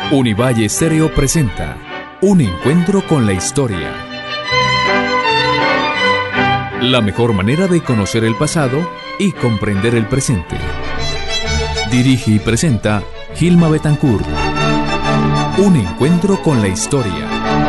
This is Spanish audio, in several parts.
Univalle Stereo presenta Un encuentro con la historia. La mejor manera de conocer el pasado y comprender el presente. Dirige y presenta Gilma Betancourt. Un encuentro con la historia.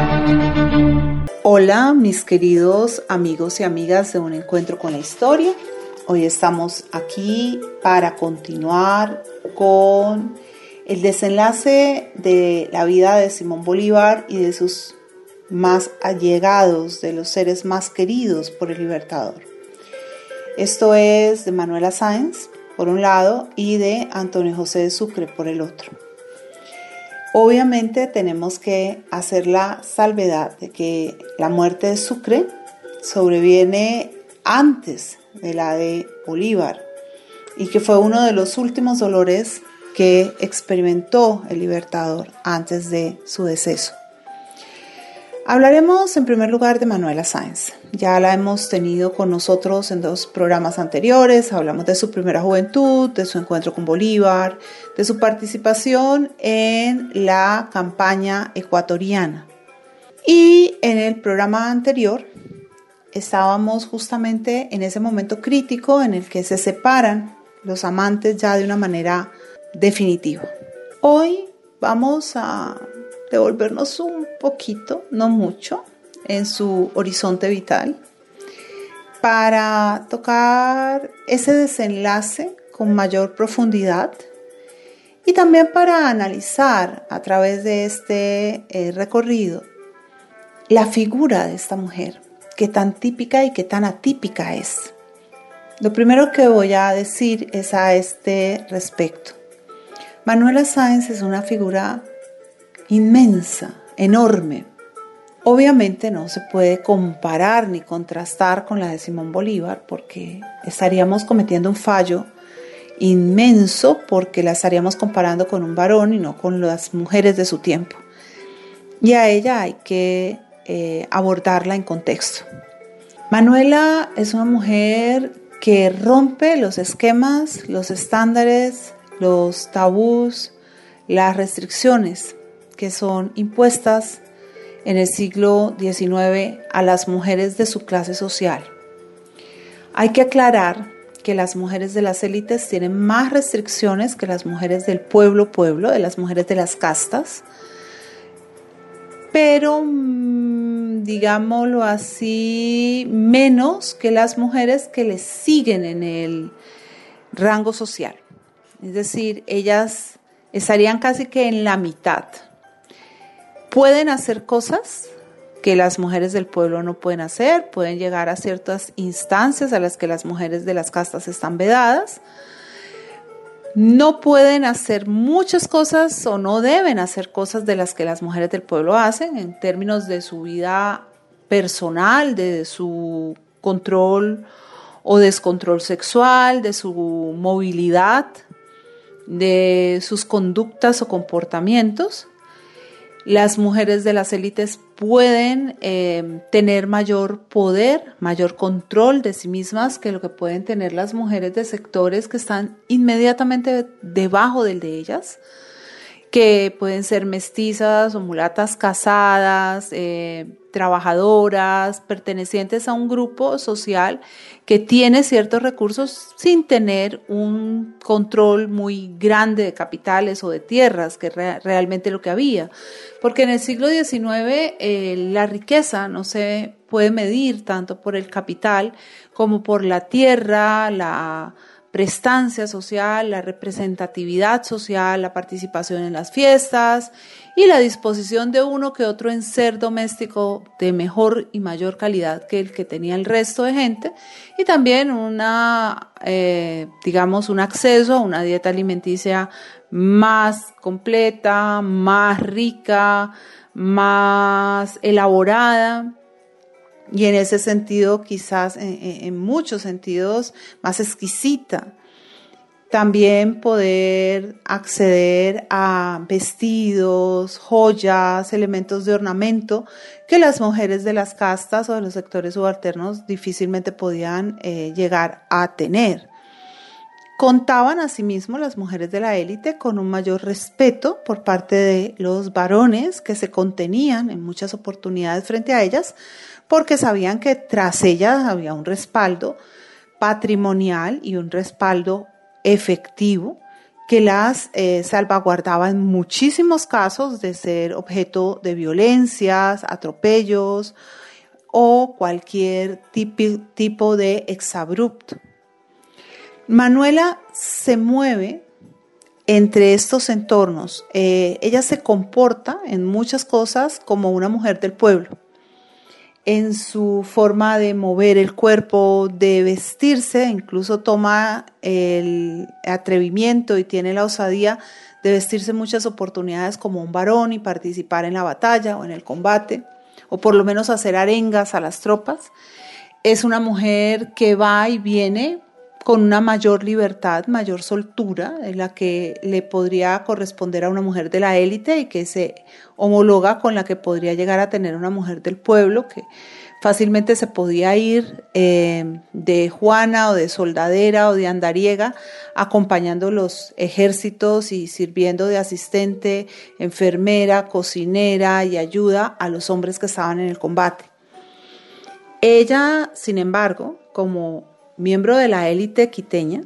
Hola, mis queridos amigos y amigas de Un encuentro con la historia. Hoy estamos aquí para continuar con el desenlace de la vida de Simón Bolívar y de sus más allegados, de los seres más queridos por el Libertador. Esto es de Manuela Sáenz, por un lado, y de Antonio José de Sucre, por el otro. Obviamente tenemos que hacer la salvedad de que la muerte de Sucre sobreviene antes de la de Bolívar y que fue uno de los últimos dolores que experimentó el Libertador antes de su deceso. Hablaremos en primer lugar de Manuela Sáenz. Ya la hemos tenido con nosotros en 2 programas anteriores. Hablamos de su primera juventud, de su encuentro con Bolívar, de su participación en la campaña ecuatoriana. Y en el programa anterior estábamos justamente en ese momento crítico en el que se separan los amantes ya de una manera definitiva. Hoy vamos a devolvernos un poquito, no mucho, en su horizonte vital para tocar ese desenlace con mayor profundidad y también para analizar a través de este recorrido la figura de esta mujer, que tan típica y que tan atípica es. Lo primero que voy a decir es a este respecto. Manuela Sáenz es una figura inmensa, enorme. Obviamente no se puede comparar ni contrastar con la de Simón Bolívar porque estaríamos cometiendo un fallo inmenso porque la estaríamos comparando con un varón y no con las mujeres de su tiempo. Y a ella hay que abordarla en contexto. Manuela es una mujer que rompe los esquemas, los estándares, los tabús, las restricciones que son impuestas en el siglo XIX a las mujeres de su clase social. Hay que aclarar que las mujeres de las élites tienen más restricciones que las mujeres del pueblo, de las mujeres de las castas, pero digámoslo así, menos que las mujeres que les siguen en el rango social. Es decir, ellas estarían casi que en la mitad. Pueden hacer cosas que las mujeres del pueblo no pueden hacer, pueden llegar a ciertas instancias a las que las mujeres de las castas están vedadas. No pueden hacer muchas cosas o no deben hacer cosas de las que las mujeres del pueblo hacen en términos de su vida personal, de su control o descontrol sexual, de su movilidad, de sus conductas o comportamientos. Las mujeres de las élites pueden tener mayor poder, mayor control de sí mismas que lo que pueden tener las mujeres de sectores que están inmediatamente debajo del de ellas, que pueden ser mestizas o mulatas casadas, trabajadoras, pertenecientes a un grupo social que tiene ciertos recursos sin tener un control muy grande de capitales o de tierras, que realmente lo que había. Porque en el siglo XIX la riqueza no se puede medir tanto por el capital como por la tierra, la prestancia social, la representatividad social, la participación en las fiestas y la disposición de uno que otro en ser doméstico de mejor y mayor calidad que el que tenía el resto de gente, y también un acceso a una dieta alimenticia más completa, más rica, más elaborada. Y en ese sentido, quizás en muchos sentidos, más exquisita. También poder acceder a vestidos, joyas, elementos de ornamento que las mujeres de las castas o de los sectores subalternos difícilmente podían llegar a tener. Contaban asimismo las mujeres de la élite con un mayor respeto por parte de los varones que se contenían en muchas oportunidades frente a ellas, porque sabían que tras ellas había un respaldo patrimonial y un respaldo efectivo que las salvaguardaba en muchísimos casos de ser objeto de violencias, atropellos o cualquier tipo de exabrupto. Manuela se mueve entre estos entornos. Ella se comporta en muchas cosas como una mujer del pueblo. En su forma de mover el cuerpo, de vestirse, incluso toma el atrevimiento y tiene la osadía de vestirse en muchas oportunidades como un varón y participar en la batalla o en el combate, o por lo menos hacer arengas a las tropas. Es una mujer que va y viene con una mayor libertad, mayor soltura, en la que le podría corresponder a una mujer de la élite y que se homologa con la que podría llegar a tener una mujer del pueblo, que fácilmente se podía ir de Juana o de soldadera o de andariega, acompañando los ejércitos y sirviendo de asistente, enfermera, cocinera y ayuda a los hombres que estaban en el combate. Ella, sin embargo, como miembro de la élite quiteña,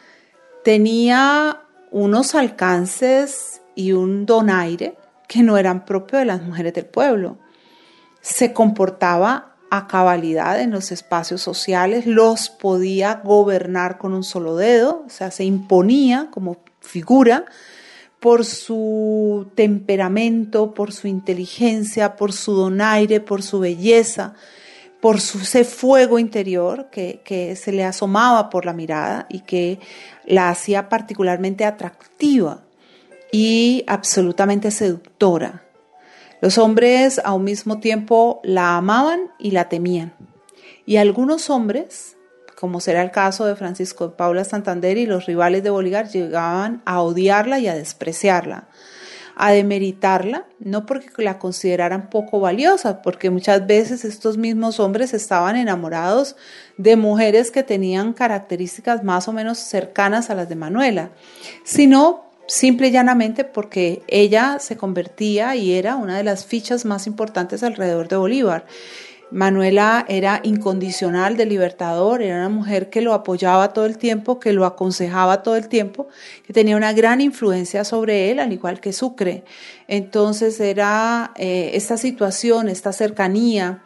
tenía unos alcances y un donaire que no eran propios de las mujeres del pueblo. Se comportaba a cabalidad en los espacios sociales, los podía gobernar con un solo dedo, o sea, se imponía como figura por su temperamento, por su inteligencia, por su donaire, por su belleza, por ese fuego interior que se le asomaba por la mirada y que la hacía particularmente atractiva y absolutamente seductora. Los hombres a un mismo tiempo la amaban y la temían. Y algunos hombres, como será el caso de Francisco de Paula Santander y los rivales de Bolívar, llegaban a odiarla y a despreciarla, a demeritarla, no porque la consideraran poco valiosa, porque muchas veces estos mismos hombres estaban enamorados de mujeres que tenían características más o menos cercanas a las de Manuela, sino simple y llanamente porque ella se convertía y era una de las fichas más importantes alrededor de Bolívar. Manuela era incondicional del Libertador, era una mujer que lo apoyaba todo el tiempo, que lo aconsejaba todo el tiempo, que tenía una gran influencia sobre él, al igual que Sucre. Entonces era esta situación, esta cercanía,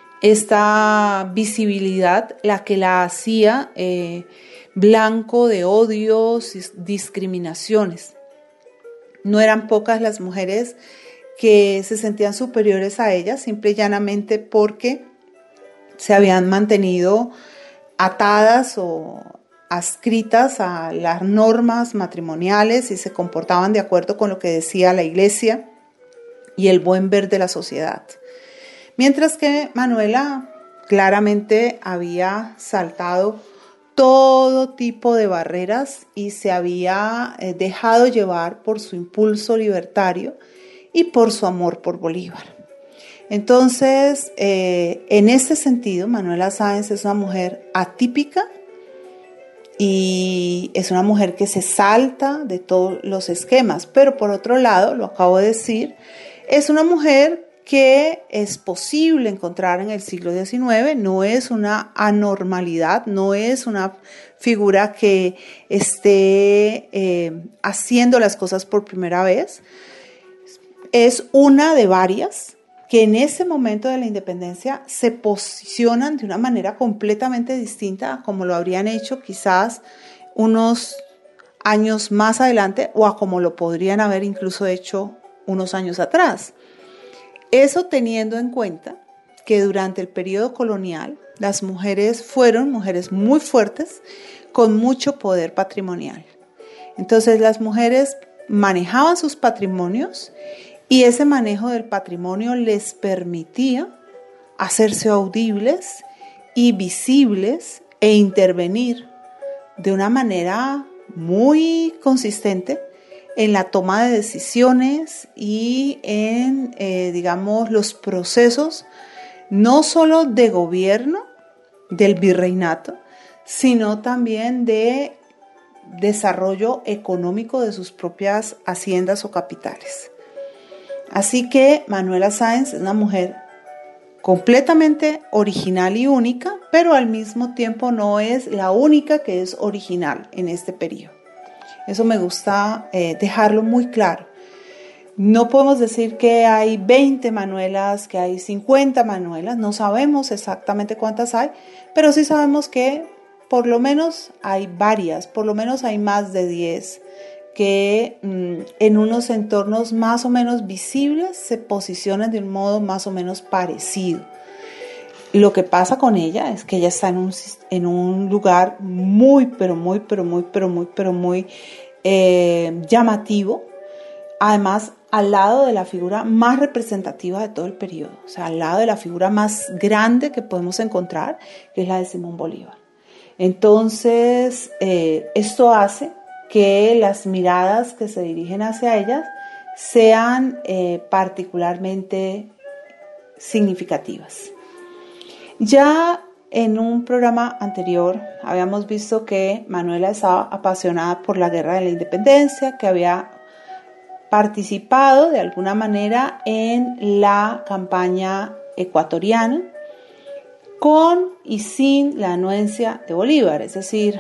esta visibilidad la que la hacía blanco de odios y discriminaciones. No eran pocas las mujeres que se sentían superiores a ella, simple y llanamente porque se habían mantenido atadas o adscritas a las normas matrimoniales y se comportaban de acuerdo con lo que decía la iglesia y el buen ver de la sociedad. Mientras que Manuela claramente había saltado todo tipo de barreras y se había dejado llevar por su impulso libertario y por su amor por Bolívar. Entonces, en este sentido, Manuela Sáenz es una mujer atípica y es una mujer que se salta de todos los esquemas, pero por otro lado, lo acabo de decir, es una mujer que es posible encontrar en el siglo XIX, no es una anormalidad, no es una figura que esté haciendo las cosas por primera vez. Es una de varias que en ese momento de la independencia se posicionan de una manera completamente distinta a como lo habrían hecho quizás unos años más adelante o a como lo podrían haber incluso hecho unos años atrás. Eso teniendo en cuenta que durante el periodo colonial las mujeres fueron mujeres muy fuertes con mucho poder patrimonial. Entonces las mujeres manejaban sus patrimonios y ese manejo del patrimonio les permitía hacerse audibles y visibles e intervenir de una manera muy consistente en la toma de decisiones y en, los procesos no solo de gobierno del virreinato, sino también de desarrollo económico de sus propias haciendas o capitales. Así que Manuela Sáenz es una mujer completamente original y única, pero al mismo tiempo no es la única que es original en este periodo. Eso me gusta dejarlo muy claro. No podemos decir que hay 20 Manuelas, que hay 50 Manuelas, no sabemos exactamente cuántas hay, pero sí sabemos que por lo menos hay varias, por lo menos hay más de 10 que en unos entornos más o menos visibles se posicionan de un modo más o menos parecido. Lo que pasa con ella es que ella está en un lugar muy llamativo, además al lado de la figura más representativa de todo el periodo, o sea, al lado de la figura más grande que podemos encontrar, que es la de Simón Bolívar. Entonces, esto hace que las miradas que se dirigen hacia ellas sean particularmente significativas. Ya en un programa anterior habíamos visto que Manuela estaba apasionada por la Guerra de la Independencia, que había participado de alguna manera en la campaña ecuatoriana con y sin la anuencia de Bolívar, es decir,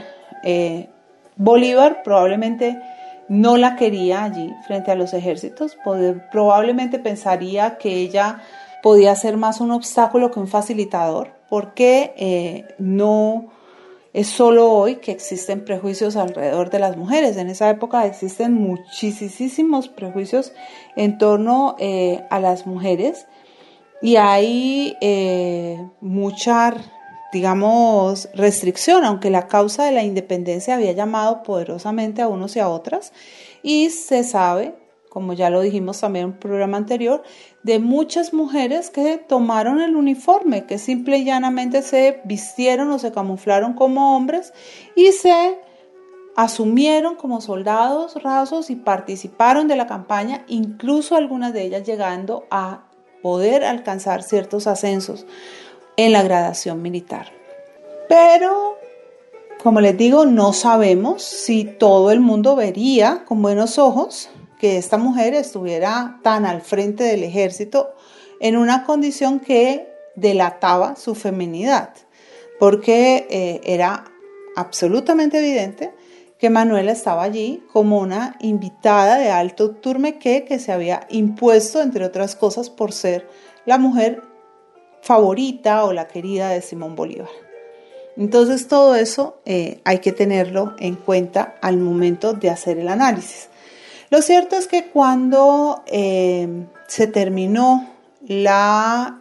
Bolívar probablemente no la quería allí frente a los ejércitos, probablemente pensaría que ella podía ser más un obstáculo que un facilitador, porque no es solo hoy que existen prejuicios alrededor de las mujeres. En esa época existen muchísimos prejuicios en torno a las mujeres y hay mucha, digamos, restricción, aunque la causa de la independencia había llamado poderosamente a unos y a otras, y se sabe, como ya lo dijimos también en un programa anterior, de muchas mujeres que tomaron el uniforme, que simple y llanamente se vistieron o se camuflaron como hombres y se asumieron como soldados rasos y participaron de la campaña, incluso algunas de ellas llegando a poder alcanzar ciertos ascensos en la gradación militar. Pero, como les digo, no sabemos si todo el mundo vería con buenos ojos que esta mujer estuviera tan al frente del ejército en una condición que delataba su feminidad, porque era absolutamente evidente que Manuela estaba allí como una invitada de alto turmequé que se había impuesto, entre otras cosas, por ser la mujer favorita o la querida de Simón Bolívar. Entonces todo eso hay que tenerlo en cuenta al momento de hacer el análisis. Lo cierto es que cuando se terminó la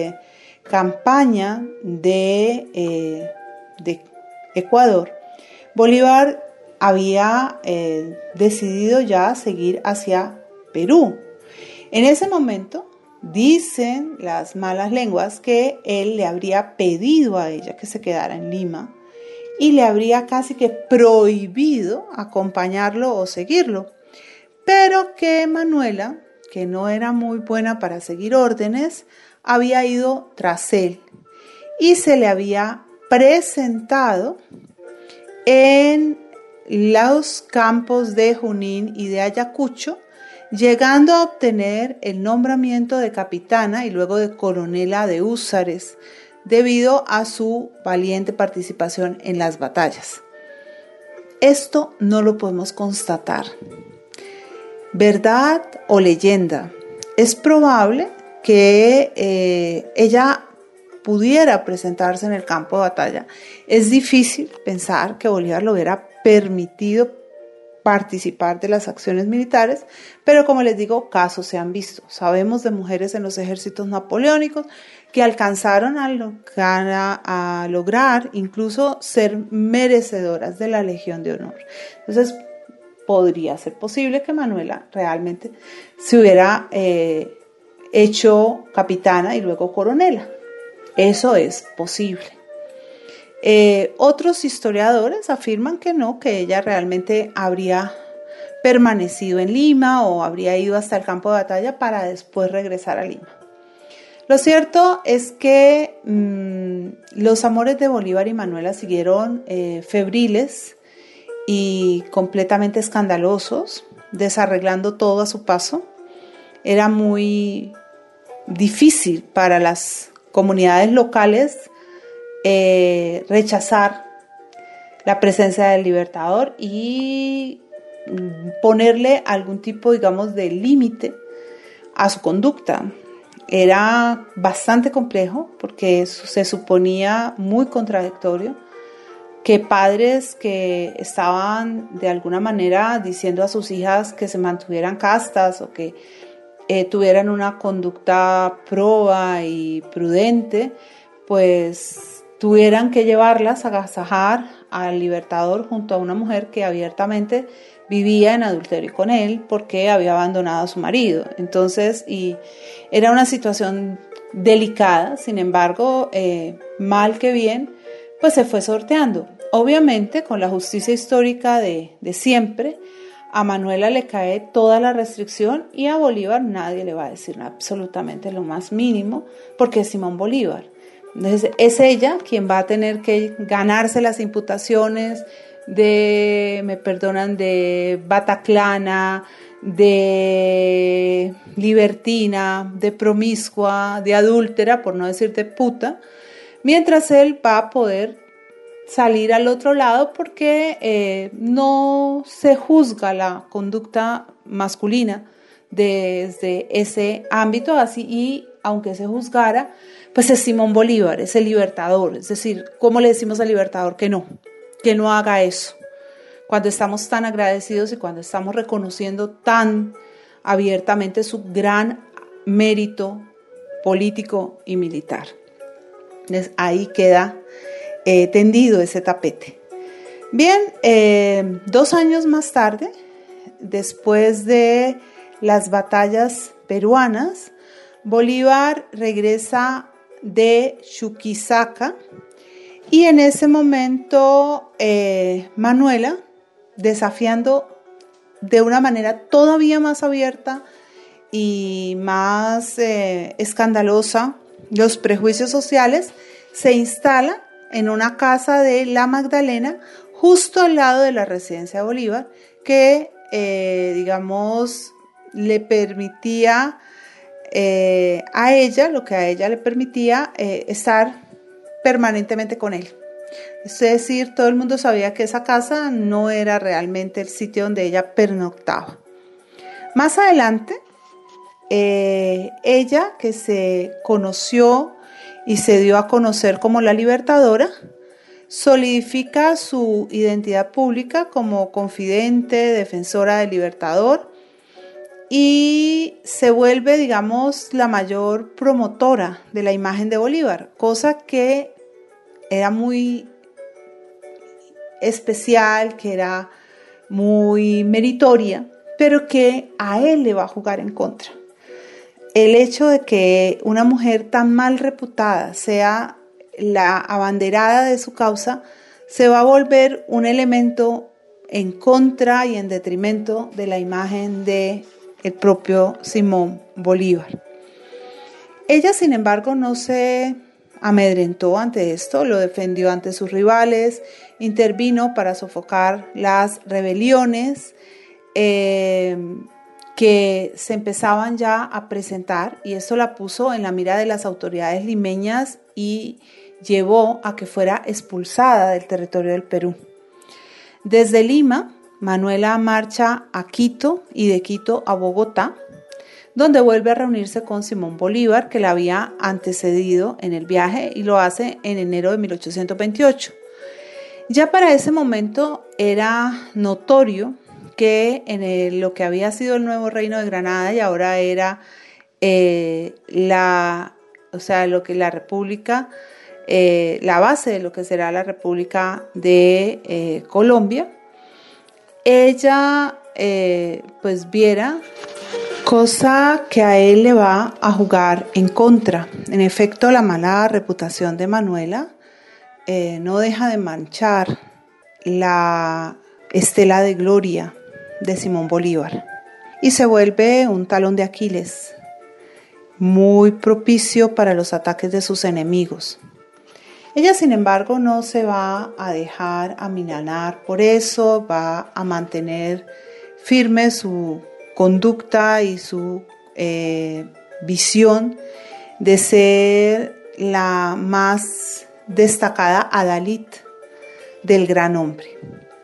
campaña de Ecuador, Bolívar había decidido ya seguir hacia Perú. En ese momento dicen las malas lenguas que él le habría pedido a ella que se quedara en Lima y le habría casi que prohibido acompañarlo o seguirlo. Pero que Manuela, que no era muy buena para seguir órdenes, había ido tras él y se le había presentado en los campos de Junín y de Ayacucho, llegando a obtener el nombramiento de capitana y luego de coronela de húsares, debido a su valiente participación en las batallas. Esto no lo podemos constatar. ¿Verdad o leyenda? Es probable que ella pudiera presentarse en el campo de batalla. Es difícil pensar que Bolívar lo hubiera permitido participar de las acciones militares, pero como les digo, casos se han visto. Sabemos de mujeres en los ejércitos napoleónicos que alcanzaron a lograr incluso ser merecedoras de la Legión de Honor. Entonces, podría ser posible que Manuela realmente se hubiera hecho capitana y luego coronela. Eso es posible. Otros historiadores afirman que no, que ella realmente habría permanecido en Lima o habría ido hasta el campo de batalla para después regresar a Lima. Lo cierto es que los amores de Bolívar y Manuela siguieron febriles y completamente escandalosos, desarreglando todo a su paso. Era muy difícil para las comunidades locales rechazar la presencia del Libertador y ponerle algún tipo, digamos, de límite a su conducta. Era bastante complejo porque se suponía muy contradictorio que padres que estaban de alguna manera diciendo a sus hijas que se mantuvieran castas o que tuvieran una conducta proba y prudente, pues tuvieran que llevarlas a agasajar al Libertador junto a una mujer que abiertamente vivía en adulterio con él porque había abandonado a su marido. Entonces, y era una situación delicada, sin embargo, mal que bien, pues se fue sorteando. Obviamente, con la justicia histórica de siempre, a Manuela le cae toda la restricción y a Bolívar nadie le va a decir absolutamente lo más mínimo porque es Simón Bolívar. Entonces, es ella quien va a tener que ganarse las imputaciones de bataclana, de libertina, de promiscua, de adúltera, por no decir de puta, mientras él va a poder salir al otro lado porque no se juzga la conducta masculina desde ese ámbito, así, y aunque se juzgara, pues es Simón Bolívar, es el libertador. Es decir, ¿cómo le decimos al libertador que no haga eso? Cuando estamos tan agradecidos y cuando estamos reconociendo tan abiertamente su gran mérito político y militar. Entonces, ahí queda tendido ese tapete. Bien, 2 años más tarde, después de las batallas peruanas, Bolívar regresa de Chuquisaca y en ese momento Manuela, desafiando de una manera todavía más abierta y más escandalosa los prejuicios sociales, se instala en una casa de La Magdalena, justo al lado de la residencia de Bolívar, que, digamos, le permitía a ella, lo que a ella le permitía estar permanentemente con él. Es decir, todo el mundo sabía que esa casa no era realmente el sitio donde ella pernoctaba. Más adelante, ella, que se conoció y se dio a conocer como la Libertadora, solidifica su identidad pública como confidente, defensora del Libertador y se vuelve, digamos, la mayor promotora de la imagen de Bolívar, cosa que era muy especial, que era muy meritoria, pero que a él le va a jugar en contra. El hecho de que una mujer tan mal reputada sea la abanderada de su causa se va a volver un elemento en contra y en detrimento de la imagen de el propio Simón Bolívar. Ella, sin embargo, no se amedrentó ante esto, lo defendió ante sus rivales, intervino para sofocar las rebeliones que se empezaban ya a presentar, y esto la puso en la mira de las autoridades limeñas y llevó a que fuera expulsada del territorio del Perú. Desde Lima, Manuela marcha a Quito y de Quito a Bogotá, donde vuelve a reunirse con Simón Bolívar, que la había antecedido en el viaje, y lo hace en enero de 1828. Ya para ese momento era notorio que en lo que había sido el nuevo reino de Granada y ahora era lo que la República, la base de lo que será la República de Colombia, ella pues viera, cosa que a él le va a jugar en contra. En efecto, la mala reputación de Manuela no deja de manchar la estela de gloria de Simón Bolívar y se vuelve un talón de Aquiles muy propicio para los ataques de sus enemigos. Ella, sin embargo, no se va a dejar amilanar por eso, va a mantener firme su conducta y su visión de ser la más destacada adalid del gran hombre.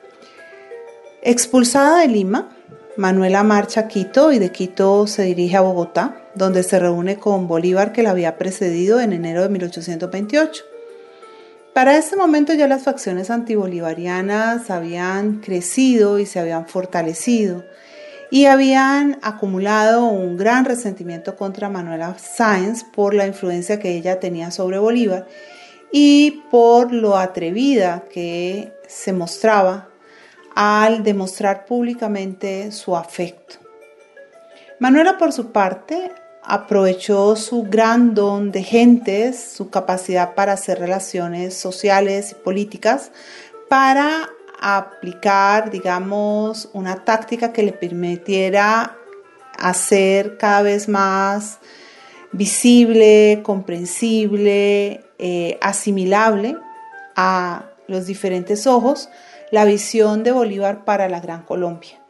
Expulsada de Lima, Manuela marcha a Quito y de Quito se dirige a Bogotá, donde se reúne con Bolívar, que la había precedido en enero de 1828. Para este momento ya las facciones antibolivarianas habían crecido y se habían fortalecido y habían acumulado un gran resentimiento contra Manuela Sáenz por la influencia que ella tenía sobre Bolívar y por lo atrevida que se mostraba al demostrar públicamente su afecto. Manuela, por su parte, aprovechó su gran don de gentes, su capacidad para hacer relaciones sociales y políticas, para aplicar, digamos, una táctica que le permitiera hacer cada vez más visible, comprensible, asimilable a los diferentes ojos la visión de Bolívar para la Gran Colombia.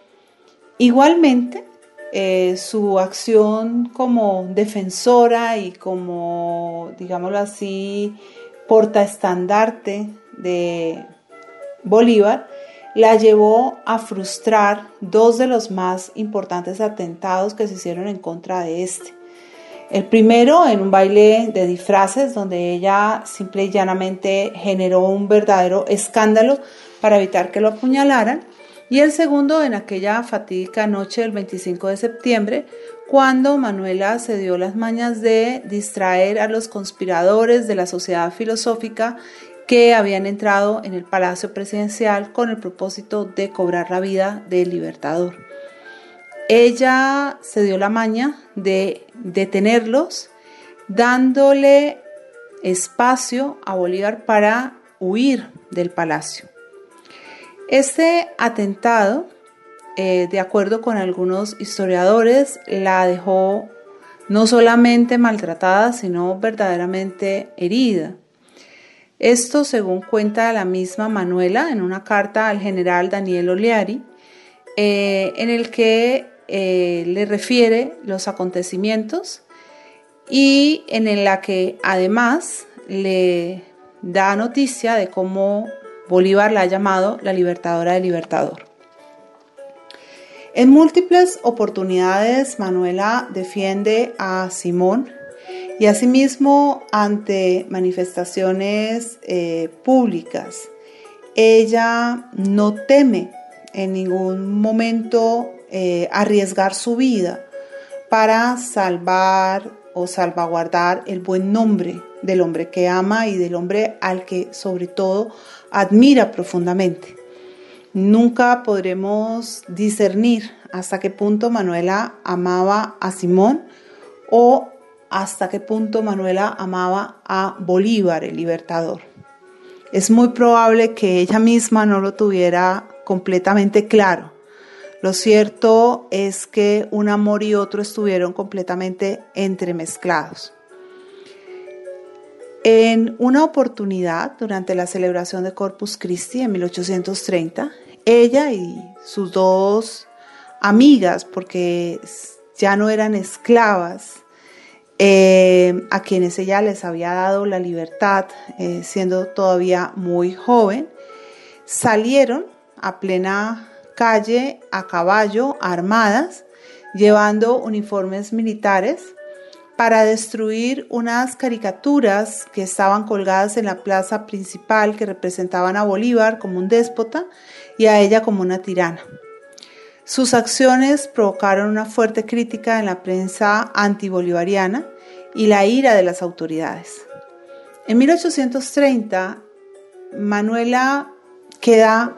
Igualmente, su acción como defensora y como, digámoslo así, portaestandarte de Bolívar, la llevó a frustrar dos de los más importantes atentados que se hicieron en contra de este. El primero en un baile de disfraces donde ella simple y llanamente generó un verdadero escándalo para evitar que lo apuñalaran, y el segundo en aquella fatídica noche del 25 de septiembre, cuando Manuela se dio las mañas de distraer a los conspiradores de la Sociedad Filosófica que habían entrado en el Palacio Presidencial con el propósito de cobrar la vida del Libertador. Ella se dio la maña de detenerlos, dándole espacio a Bolívar para huir del palacio. Este atentado, de acuerdo con algunos historiadores, la dejó no solamente maltratada, sino verdaderamente herida. Esto, según cuenta la misma Manuela en una carta al general Daniel Oleari, en el que le refiere los acontecimientos y en la que además le da noticia de cómo Bolívar la ha llamado la libertadora del Libertador. En múltiples oportunidades, Manuela defiende a Simón y asimismo ante manifestaciones públicas. Ella no teme en ningún momento arriesgar su vida para salvar o salvaguardar el buen nombre del hombre que ama y del hombre al que sobre todo admira profundamente. Nunca podremos discernir hasta qué punto Manuela amaba a Simón o hasta qué punto Manuela amaba a Bolívar, el Libertador. Es muy probable que ella misma no lo tuviera completamente claro. Lo cierto es que un amor y otro estuvieron completamente entremezclados. En una oportunidad, durante la celebración de Corpus Christi en 1830, ella y sus dos amigas, porque ya no eran esclavas, a quienes ella les había dado la libertad, siendo todavía muy joven, salieron a plena calle a caballo, armadas, llevando uniformes militares, para destruir unas caricaturas que estaban colgadas en la plaza principal que representaban a Bolívar como un déspota y a ella como una tirana. Sus acciones provocaron una fuerte crítica en la prensa antibolivariana y la ira de las autoridades. En 1830, Manuela queda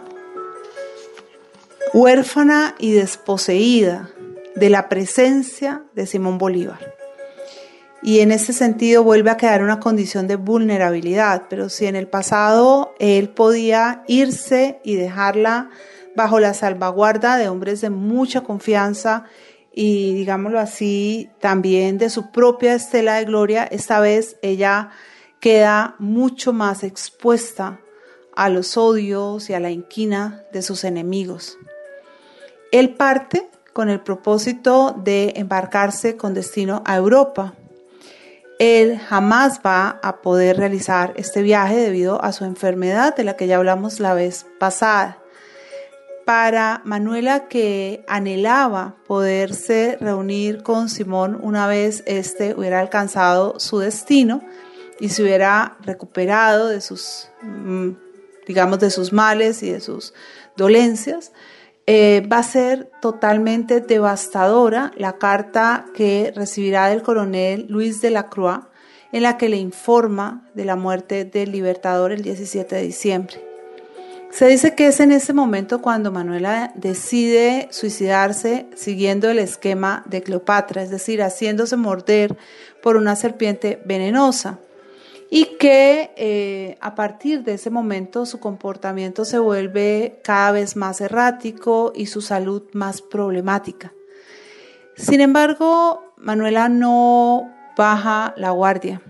huérfana y desposeída de la presencia de Simón Bolívar. Y en ese sentido vuelve a quedar una condición de vulnerabilidad, pero si en el pasado él podía irse y dejarla bajo la salvaguarda de hombres de mucha confianza y, digámoslo así, también de su propia estela de gloria, esta vez ella queda mucho más expuesta a los odios y a la inquina de sus enemigos. Él parte con el propósito de embarcarse con destino a Europa. Él jamás va a poder realizar este viaje debido a su enfermedad, de la que ya hablamos la vez pasada. Para Manuela, que anhelaba poderse reunir con Simón una vez éste hubiera alcanzado su destino y se hubiera recuperado de sus, de sus males y de sus dolencias, va a ser totalmente devastadora la carta que recibirá del coronel Luis de la Croix, en la que le informa de la muerte del Libertador el 17 de diciembre. Se dice que es en ese momento cuando Manuela decide suicidarse siguiendo el esquema de Cleopatra, es decir, haciéndose morder por una serpiente venenosa, y que a partir de ese momento su comportamiento se vuelve cada vez más errático y su salud más problemática. Sin embargo, Manuela no baja la guardia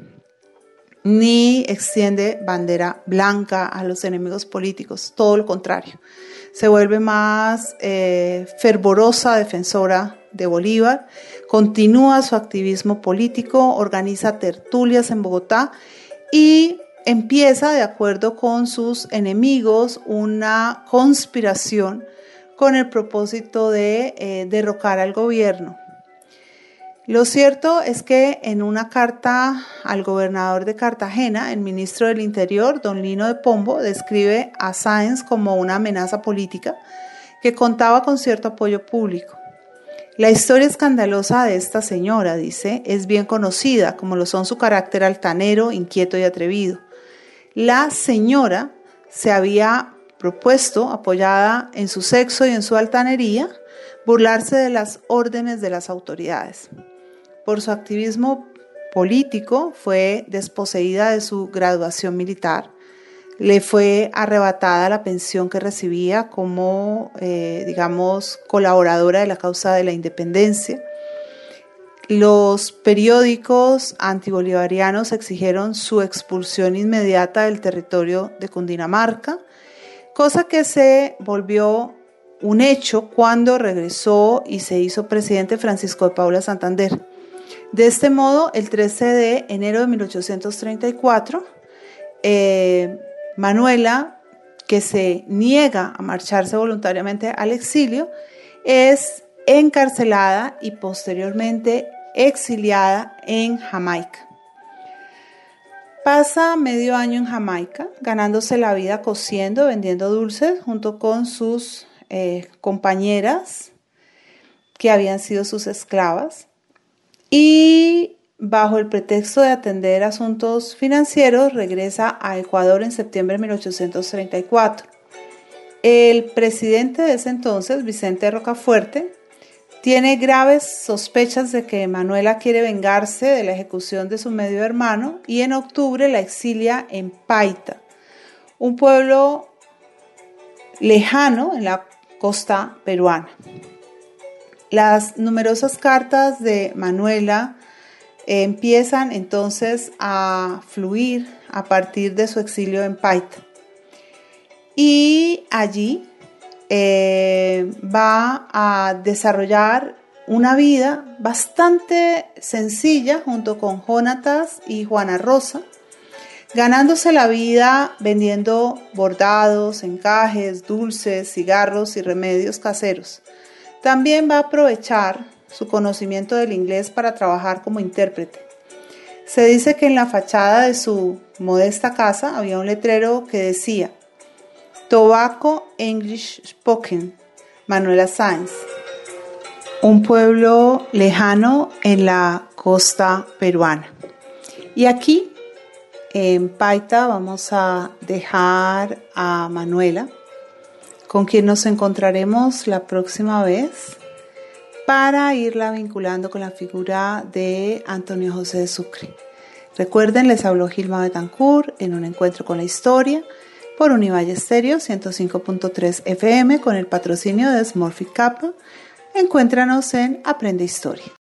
ni extiende bandera blanca a los enemigos políticos, todo lo contrario. Se vuelve más fervorosa defensora de Bolívar, continúa su activismo político, organiza tertulias en Bogotá y empieza, de acuerdo con sus enemigos, una conspiración con el propósito de derrocar al gobierno. Lo cierto es que en una carta al gobernador de Cartagena, el ministro del Interior, don Lino de Pombo, describe a Sáenz como una amenaza política que contaba con cierto apoyo público. La historia escandalosa de esta señora, dice, es bien conocida, como lo son su carácter altanero, inquieto y atrevido. La señora se había propuesto, apoyada en su sexo y en su altanería, burlarse de las órdenes de las autoridades. Por su activismo político fue desposeída de su graduación militar. Le fue arrebatada la pensión que recibía como, colaboradora de la causa de la independencia. Los periódicos antibolivarianos exigieron su expulsión inmediata del territorio de Cundinamarca, cosa que se volvió un hecho cuando regresó y se hizo presidente Francisco de Paula Santander. De este modo, el 13 de enero de 1834, Manuela, que se niega a marcharse voluntariamente al exilio, es encarcelada y posteriormente exiliada en Jamaica. Pasa medio año en Jamaica, ganándose la vida cosiendo, vendiendo dulces, junto con sus compañeras que habían sido sus esclavas, y bajo el pretexto de atender asuntos financieros regresa a Ecuador en septiembre de 1834. El presidente de ese entonces, Vicente Rocafuerte, tiene graves sospechas de que Manuela quiere vengarse de la ejecución de su medio hermano y en octubre la exilia en Paita, un pueblo lejano en la costa peruana. Las numerosas cartas de Manuela empiezan entonces a fluir a partir de su exilio en Paita. Y allí va a desarrollar una vida bastante sencilla junto con Jonatas y Juana Rosa, ganándose la vida vendiendo bordados, encajes, dulces, cigarros y remedios caseros. También va a aprovechar su conocimiento del inglés para trabajar como intérprete. Se dice que en la fachada de su modesta casa había un letrero que decía Tobacco English Spoken, Manuela Sáenz, un pueblo lejano en la costa peruana. Y aquí en Paita vamos a dejar a Manuela, con quien nos encontraremos la próxima vez para irla vinculando con la figura de Antonio José de Sucre. Recuerden, les habló Gilma Betancourt en un encuentro con la historia por Univalle Estéreo 105.3 FM con el patrocinio de Smurfit Kappa. Encuéntranos en Aprende Historia.